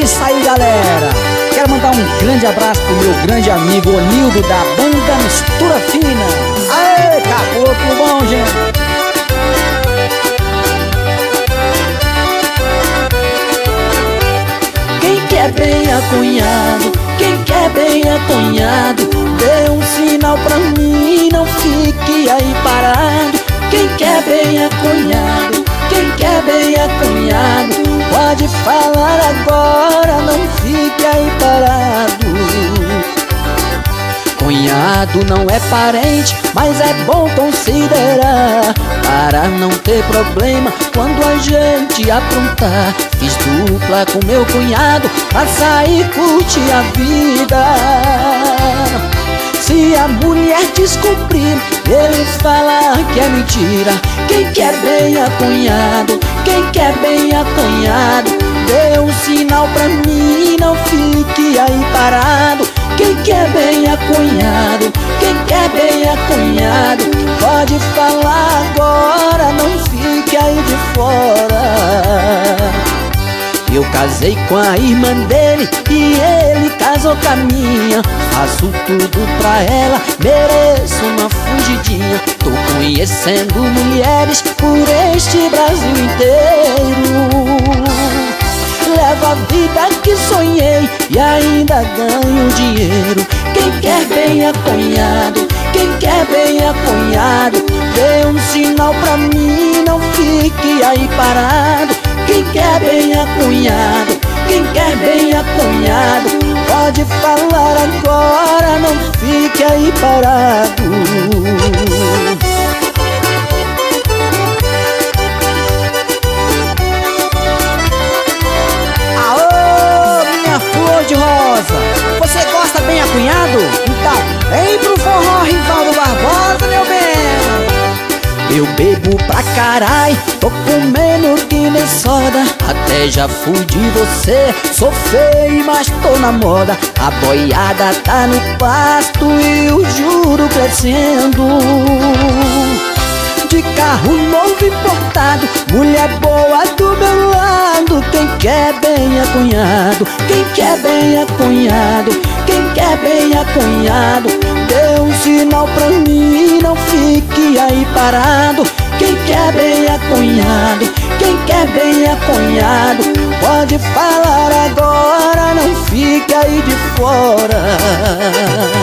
isso aí, galera. Quero mandar um grande abraço pro meu grande amigo Onildo da banda Mistura Fina. Aê, caboclo bom, gente. Quem quer bem acunhado, quem quer bem acunhado, dê um sinal pra mim, não fique aí parado. Quem quer bem acunhado, quem quer bem acunhado, pode falar agora, não fique aí parado. Cunhado não é parente, mas é bom considerar, para não ter problema quando a gente aprontar. Fiz dupla com meu cunhado pra sair curtir a vida. Se a mulher descobrir, ele fala que é mentira. Quem quer bem acunhado, quem quer bem acunhado, dê um sinal pra mim, não fique aí parado. Quem quer bem acunhado, quem quer bem acunhado, pode falar agora, não fique aí de fora. Eu casei com a irmã dele e ele casou com a minha. Faço tudo pra ela, mereço uma fugidinha. Tô conhecendo mulheres por este Brasil inteiro. Levo a vida que sonhei e ainda ganho dinheiro. Quem quer bem acunhado, quem quer bem acunhado, dê um sinal pra mim, não fique aí parado. Quem quer bem acunhado, quem quer bem acunhado, pode falar agora, não fique aí parado. De rosa, você gosta bem acunhado? Então vem pro forró Rivaldo Barbosa, meu bem. Eu bebo pra carai, tô comendo que nem soda. Até já fui de você, sou feio mas tô na moda. A boiada tá no pasto e o juro crescendo. De carro novo importado, mulher boa do meu lado. Quem quer bem acunhado, quem quer bem acunhado, quem quer bem acunhado, dê um sinal pra mim, não fique aí parado. Quem quer bem acunhado, quem quer bem acunhado, pode falar agora, não fique aí de fora.